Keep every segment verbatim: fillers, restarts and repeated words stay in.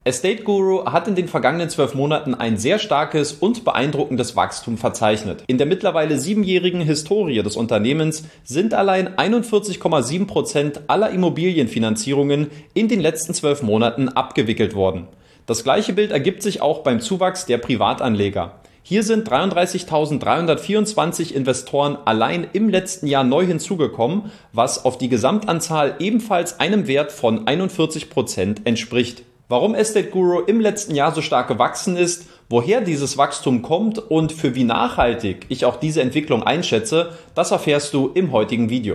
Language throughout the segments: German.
Estate Guru hat in den vergangenen zwölf Monaten ein sehr starkes und beeindruckendes Wachstum verzeichnet. In der mittlerweile siebenjährigen Historie des Unternehmens sind allein einundvierzig Komma sieben Prozent aller Immobilienfinanzierungen in den letzten zwölf Monaten abgewickelt worden. Das gleiche Bild ergibt sich auch beim Zuwachs der Privatanleger. Hier sind dreiunddreißigtausenddreihundertvierundzwanzig Investoren allein im letzten Jahr neu hinzugekommen, was auf die Gesamtanzahl ebenfalls einem Wert von einundvierzig Prozent entspricht. Warum Estate Guru im letzten Jahr so stark gewachsen ist, woher dieses Wachstum kommt und für wie nachhaltig ich auch diese Entwicklung einschätze, das erfährst du im heutigen Video.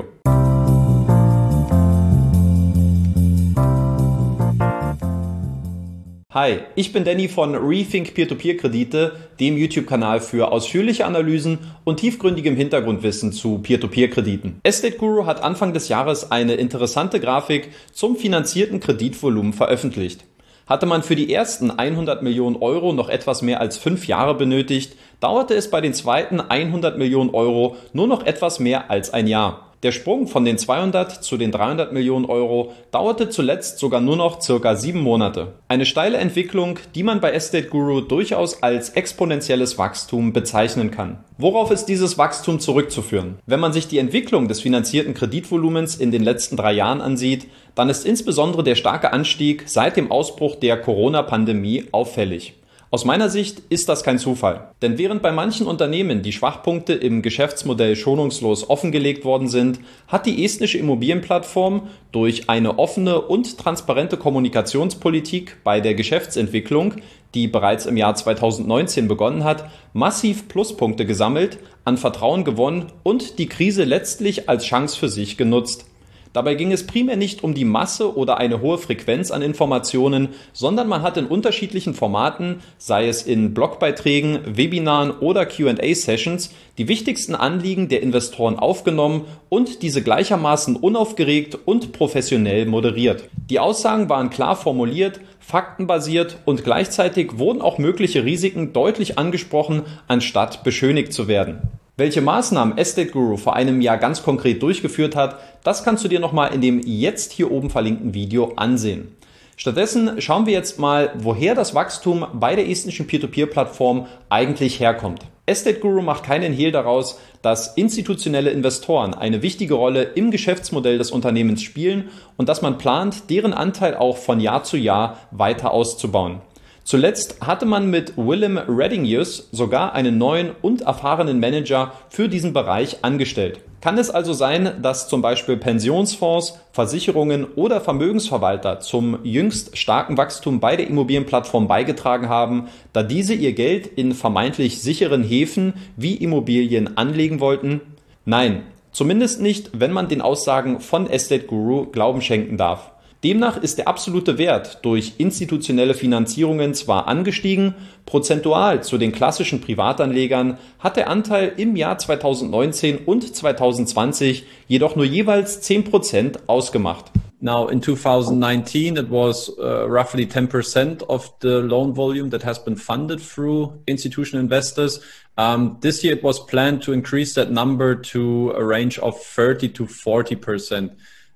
Hi, ich bin Danny von Rethink Peer-to-Peer-Kredite, dem YouTube-Kanal für ausführliche Analysen und tiefgründigem Hintergrundwissen zu Peer-to-Peer-Krediten. Estate Guru hat Anfang des Jahres eine interessante Grafik zum finanzierten Kreditvolumen veröffentlicht. Hatte man für die ersten hundert Millionen Euro noch etwas mehr als fünf Jahre benötigt, dauerte es bei den zweiten hundert Millionen Euro nur noch etwas mehr als ein Jahr. Der Sprung von den zweihundert zu den dreihundert Millionen Euro dauerte zuletzt sogar nur noch circa sieben Monate. Eine steile Entwicklung, die man bei Estate Guru durchaus als exponentielles Wachstum bezeichnen kann. Worauf ist dieses Wachstum zurückzuführen? Wenn man sich die Entwicklung des finanzierten Kreditvolumens in den letzten drei Jahren ansieht, dann ist insbesondere der starke Anstieg seit dem Ausbruch der Corona-Pandemie auffällig. Aus meiner Sicht ist das kein Zufall. Denn während bei manchen Unternehmen die Schwachpunkte im Geschäftsmodell schonungslos offengelegt worden sind, hat die estnische Immobilienplattform durch eine offene und transparente Kommunikationspolitik bei der Geschäftsentwicklung, die bereits im Jahr zweitausendneunzehn begonnen hat, massiv Pluspunkte gesammelt, an Vertrauen gewonnen und die Krise letztlich als Chance für sich genutzt. Dabei ging es primär nicht um die Masse oder eine hohe Frequenz an Informationen, sondern man hat in unterschiedlichen Formaten, sei es in Blogbeiträgen, Webinaren oder Q and A-Sessions, die wichtigsten Anliegen der Investoren aufgenommen und diese gleichermaßen unaufgeregt und professionell moderiert. Die Aussagen waren klar formuliert, faktenbasiert und gleichzeitig wurden auch mögliche Risiken deutlich angesprochen, anstatt beschönigt zu werden. Welche Maßnahmen Estate Guru vor einem Jahr ganz konkret durchgeführt hat, das kannst du dir nochmal in dem jetzt hier oben verlinkten Video ansehen. Stattdessen schauen wir jetzt mal, woher das Wachstum bei der estnischen Peer-to-Peer-Plattform eigentlich herkommt. Estate Guru macht keinen Hehl daraus, dass institutionelle Investoren eine wichtige Rolle im Geschäftsmodell des Unternehmens spielen und dass man plant, deren Anteil auch von Jahr zu Jahr weiter auszubauen. Zuletzt hatte man mit Willem Reddingius sogar einen neuen und erfahrenen Manager für diesen Bereich angestellt. Kann es also sein, dass zum Beispiel Pensionsfonds, Versicherungen oder Vermögensverwalter zum jüngst starken Wachstum bei der Immobilienplattform beigetragen haben, da diese ihr Geld in vermeintlich sicheren Häfen wie Immobilien anlegen wollten? Nein, zumindest nicht, wenn man den Aussagen von Estate Guru Glauben schenken darf. Demnach ist der absolute Wert durch institutionelle Finanzierungen zwar angestiegen, prozentual zu den klassischen Privatanlegern hat der Anteil im Jahr zweitausendneunzehn und zweitausendzwanzig jedoch nur jeweils zehn Prozent ausgemacht. Now in two thousand nineteen it was uh, roughly ten percent of the loan volume that has been funded through institutional investors. Um, this year it was planned to increase that number to a range of thirty to forty percent.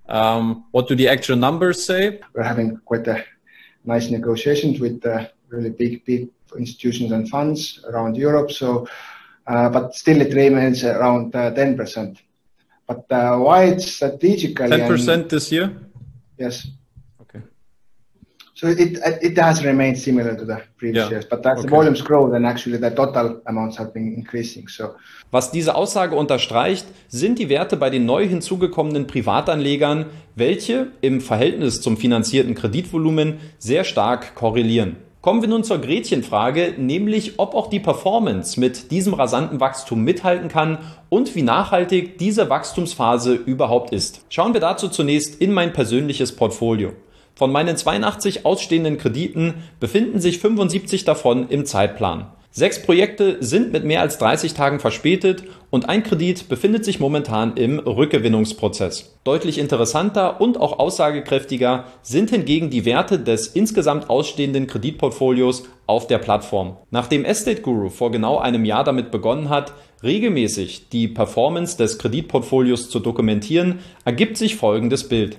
Um, what do the actual numbers say? We're having quite a nice negotiations with uh, really big, big institutions and funds around Europe. So, uh, but still it remains around uh, ten percent. But uh, why it's strategically? ten percent this year? Yes. Okay. So it it has remained similar to the previous yeah. years, but as okay. the volumes grow, then actually the total amounts have been increasing. So. Was diese Aussage unterstreicht, sind die Werte bei den neu hinzugekommenen Privatanlegern, welche im Verhältnis zum finanzierten Kreditvolumen sehr stark korrelieren. Kommen wir nun zur Gretchenfrage, nämlich ob auch die Performance mit diesem rasanten Wachstum mithalten kann und wie nachhaltig diese Wachstumsphase überhaupt ist. Schauen wir dazu zunächst in mein persönliches Portfolio. Von meinen zweiundachtzig ausstehenden Krediten befinden sich fünfundsiebzig davon im Zeitplan. Sechs Projekte sind mit mehr als dreißig Tagen verspätet und ein Kredit befindet sich momentan im Rückgewinnungsprozess. Deutlich interessanter und auch aussagekräftiger sind hingegen die Werte des insgesamt ausstehenden Kreditportfolios auf der Plattform. Nachdem Estate Guru vor genau einem Jahr damit begonnen hat, regelmäßig die Performance des Kreditportfolios zu dokumentieren, ergibt sich folgendes Bild.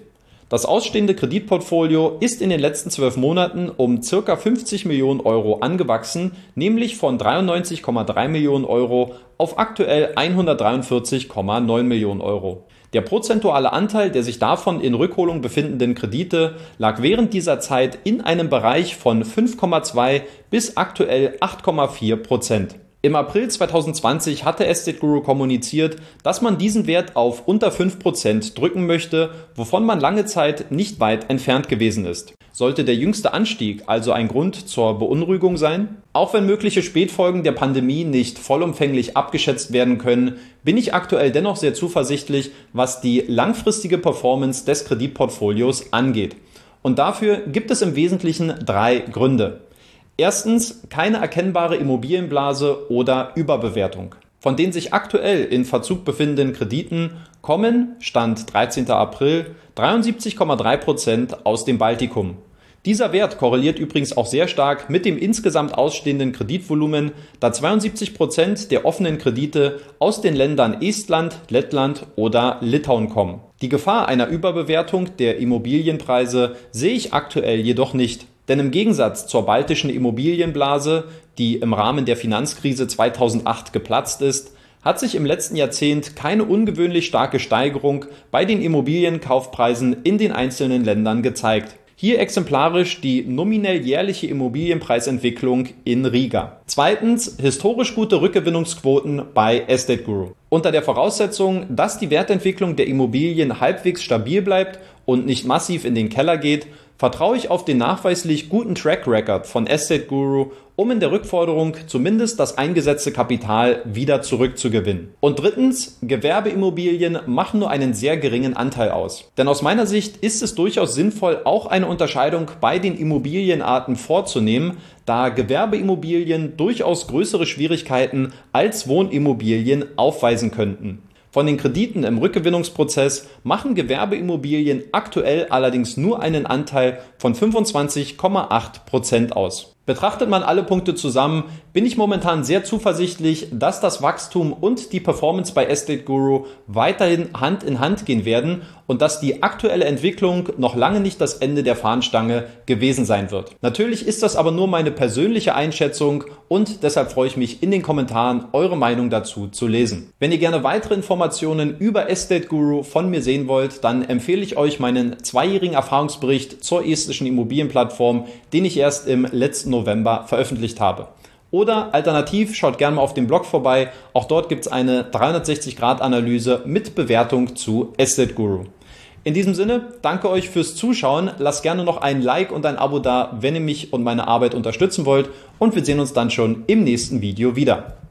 Das ausstehende Kreditportfolio ist in den letzten zwölf Monaten um ca. fünfzig Millionen Euro angewachsen, nämlich von dreiundneunzig Komma drei Millionen Euro auf aktuell hundertdreiundvierzig Komma neun Millionen Euro. Der prozentuale Anteil der sich davon in Rückholung befindenden Kredite lag während dieser Zeit in einem Bereich von fünf Komma zwei bis aktuell acht Komma vier Prozent. Im April zweitausendzwanzig hatte Estate Guru kommuniziert, dass man diesen Wert auf unter fünf Prozent drücken möchte, wovon man lange Zeit nicht weit entfernt gewesen ist. Sollte der jüngste Anstieg also ein Grund zur Beunruhigung sein? Auch wenn mögliche Spätfolgen der Pandemie nicht vollumfänglich abgeschätzt werden können, bin ich aktuell dennoch sehr zuversichtlich, was die langfristige Performance des Kreditportfolios angeht. Und dafür gibt es im Wesentlichen drei Gründe. Erstens, keine erkennbare Immobilienblase oder Überbewertung. Von den sich aktuell in Verzug befindenden Krediten kommen, Stand dreizehnter April, dreiundsiebzig Komma drei Prozent aus dem Baltikum. Dieser Wert korreliert übrigens auch sehr stark mit dem insgesamt ausstehenden Kreditvolumen, da zweiundsiebzig Prozent der offenen Kredite aus den Ländern Estland, Lettland oder Litauen kommen. Die Gefahr einer Überbewertung der Immobilienpreise sehe ich aktuell jedoch nicht. Denn im Gegensatz zur baltischen Immobilienblase, die im Rahmen der Finanzkrise zweitausendacht geplatzt ist, hat sich im letzten Jahrzehnt keine ungewöhnlich starke Steigerung bei den Immobilienkaufpreisen in den einzelnen Ländern gezeigt. Hier exemplarisch die nominell jährliche Immobilienpreisentwicklung in Riga. Zweitens, historisch gute Rückgewinnungsquoten bei Estate Guru. Unter der Voraussetzung, dass die Wertentwicklung der Immobilien halbwegs stabil bleibt und nicht massiv in den Keller geht, vertraue ich auf den nachweislich guten Track Record von Estate Guru, um in der Rückforderung zumindest das eingesetzte Kapital wieder zurückzugewinnen. Und drittens, Gewerbeimmobilien machen nur einen sehr geringen Anteil aus. Denn aus meiner Sicht ist es durchaus sinnvoll, auch eine Unterscheidung bei den Immobilienarten vorzunehmen, da Gewerbeimmobilien durchaus größere Schwierigkeiten als Wohnimmobilien aufweisen könnten. Von den Krediten im Rückgewinnungsprozess machen Gewerbeimmobilien aktuell allerdings nur einen Anteil von fünfundzwanzig Komma acht Prozent aus. Betrachtet man alle Punkte zusammen, bin ich momentan sehr zuversichtlich, dass das Wachstum und die Performance bei Estate Guru weiterhin Hand in Hand gehen werden und dass die aktuelle Entwicklung noch lange nicht das Ende der Fahnenstange gewesen sein wird. Natürlich ist das aber nur meine persönliche Einschätzung und deshalb freue ich mich in den Kommentaren, eure Meinung dazu zu lesen. Wenn ihr gerne weitere Informationen über Estate Guru von mir sehen wollt, dann empfehle ich euch meinen zweijährigen Erfahrungsbericht zur estischen Immobilienplattform, den ich erst im letzten November veröffentlicht habe. Oder alternativ schaut gerne mal auf dem Blog vorbei, auch dort gibt es eine dreihundertsechzig Grad Analyse mit Bewertung zu Estate Guru. In diesem Sinne, danke euch fürs Zuschauen, lasst gerne noch ein Like und ein Abo da, wenn ihr mich und meine Arbeit unterstützen wollt und wir sehen uns dann schon im nächsten Video wieder.